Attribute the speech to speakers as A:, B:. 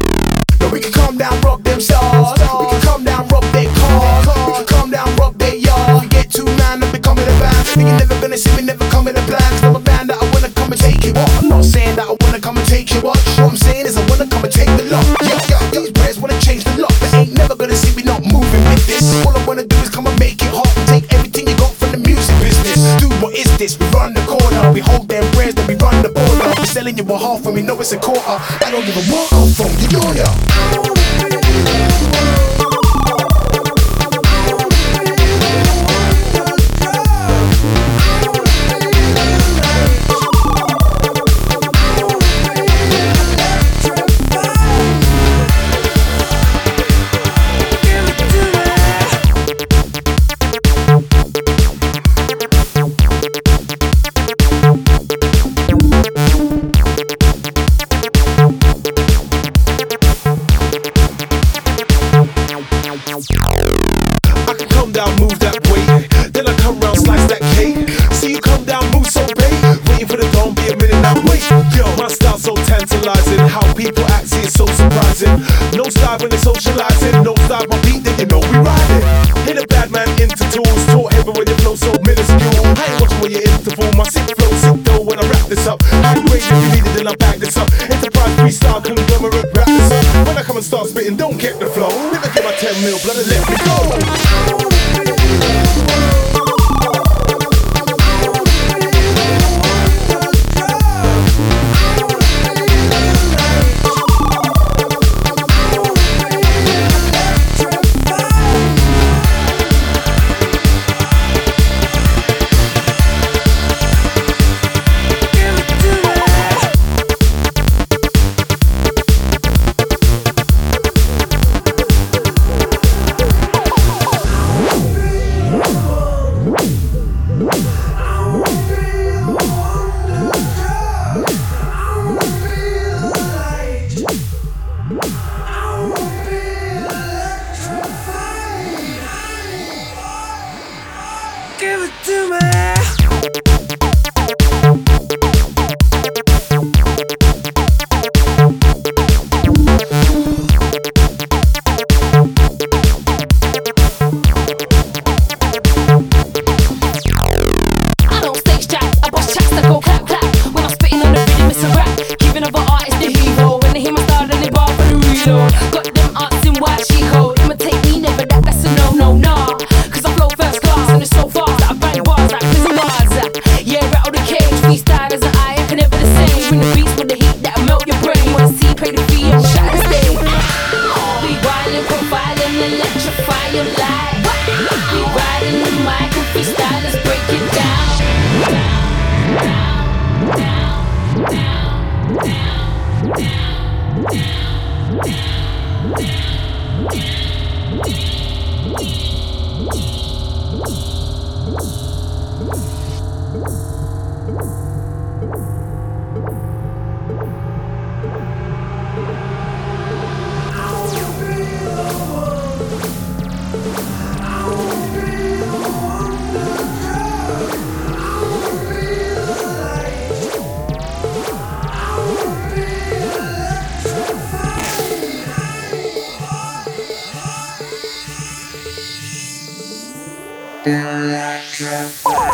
A: No, we can calm down, rock them stars. We can calm down, rock their cars. We can calm down, rock their yards. We get too man up, becoming a band. Think you're never gonna see me, never coming to black. I'm a band that I wanna come and take it. What? I'm not saying that I wanna come and take you. What I'm saying is I wanna come and take the lot. These prayers wanna change the lot, but ain't never gonna see me not moving with this. All I wanna do is come and make it hot and take everything you got from the music business. Dude, what is this? We run the corner, we hold them prayers, then we run the border. We're selling you a half and we know it's a quarter. I don't give a what I'm from, you know ya. I can come down, move that way, then I come round, slice that cake. See you come down, move so big, waiting for the dawn, be a minute now, wait. Yo, my style so tantalizing, how people act, see it's so surprising. No style when they're socializing, no style my beat, then you know we riding. Hit a bad man into tools, taught heaven when you flow so minuscule. I ain't watching when you're into fool, my sick flow, sick though when I wrap this up. I'm great if you need it, then I back this up. Enterprise freestyle, conglomerate, wrap this up. When I come and start spitting, don't get the flow. Never get my 10 mil, blood and let me go.
B: Give it to me.
C: I don't stage jack, I bust tracks that go clap clap. When I'm spitting on the rhythm, it's a rap. Giving other artists the hero. When they hear my style, then they bar for the reload. Got them arts in white she code. Imitate me, never that's a no, no, nah. Cause I flow first class and it's so fast that I bang bars like prison bars. Yeah, rattle the cage, freestyle as an eye, can never the same. Bring the beats with the heat that'll melt your brain. Wanna see, pay the fee and shut the stage. We wildin', profiling, electrify your life. We riding the mic and freestyle, let's break it down.
B: Electrify.